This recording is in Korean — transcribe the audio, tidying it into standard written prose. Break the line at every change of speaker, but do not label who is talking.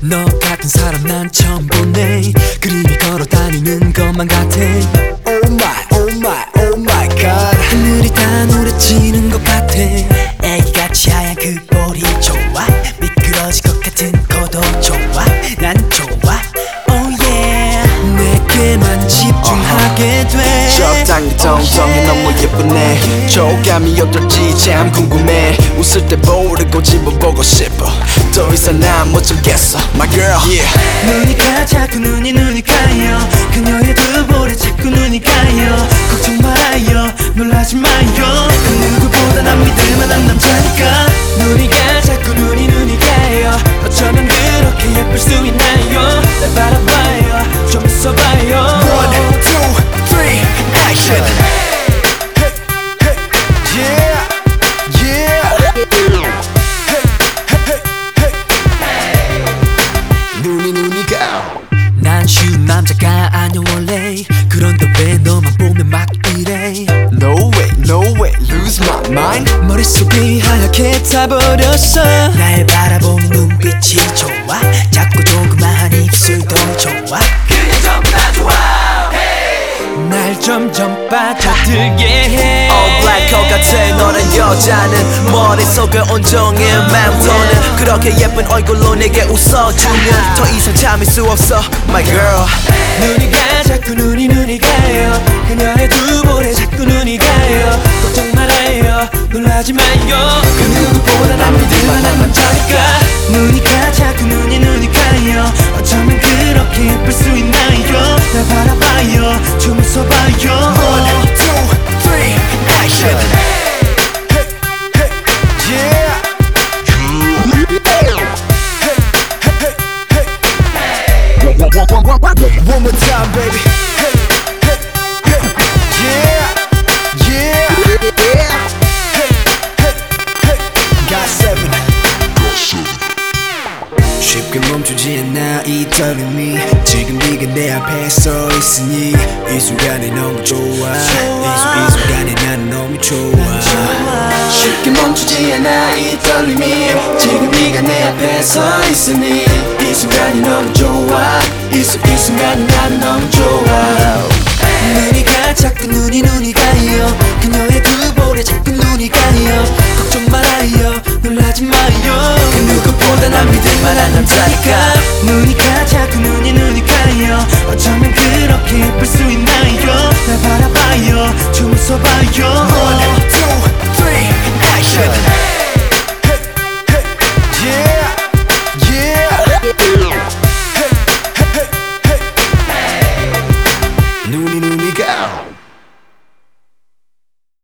너 같은 사람 난 처음 보네. 그림이 걸어다니는 것만 같아.
Oh my, oh my, oh my god.
하늘이 다 노래지는 것 같아. 애기같이 하얀 그 볼이 좋아. 미끄러질 것 같은 거도 좋아. 난 좋아. Oh yeah. 내게만 집중하게 돼.
적당히 정성이 너무 예쁘네. 촉감이 어떨지 참 궁금해. 웃을 때 모르고 집어보고 싶어. 더 이상 난 못 참겠어 My girl yeah.
눈이 가 자꾸 눈이 가요. 그녀의 두 볼에 자꾸 눈이 가요. 걱정 말아요 놀라지 마요. 그 누구보다 난 믿을만한 남자니까. 눈이 가 자꾸 눈이 가요. 어쩌면 그렇게 예쁠 수 있나요. 날 바라봐요 좀 있어봐요.
1, 2, 3, action. Yeah, yeah. 눈이 가.
난 쉬운 남자가 아니야 원래. 그런데 왜 너만 보면 막 이래.
No way, no way, lose my mind.
머릿속이 하얗게 타버렸어. 날 바라보는 눈빛이 좋아. 자꾸 조그마한 입술도 좋아. 그냥 전부 다 좋아. 날 점점 빠져들게 해.
All black coat 같아 너란 여자는. 머릿속을 온종일 맴도는 그렇게 예쁜 얼굴로 내게 웃어주면 더 이상 참을 수 없어 My girl.
눈이 가 자꾸 눈이 가요. 그녀의 두 볼에 자꾸 눈이 가요. 걱정 말아요 놀라지 마요. 그 누구보다 난 믿을만한 남자니까. 눈이 가 자꾸 눈이 가요. 어쩌면 그렇게 예쁠 수 있나요. 날 바라봐요 좀 웃어봐요.
1, 2, 3, action. Yeah. One more time, baby. Yeah, yeah. Got 7.
쉽게 멈추지 않아 이 떨림이. 지금 네가 내 앞에 서 있으니 이 순간에 너무 좋아. 이 순간에 나는 너무 좋아. 쉽게 멈추지 않아 이 떨림이. 지금 네가 내 앞에 서 있으니 이 순간이 너무 좋아. 이 순간에 나는 너무 좋아. 눈이 가 자꾸 눈이 가요. 그녀의 두 볼에 자꾸 눈이 가요. 걱정 말아요 놀라지 마요. 그 누구보다 난 믿을만한 남자니까. 눈이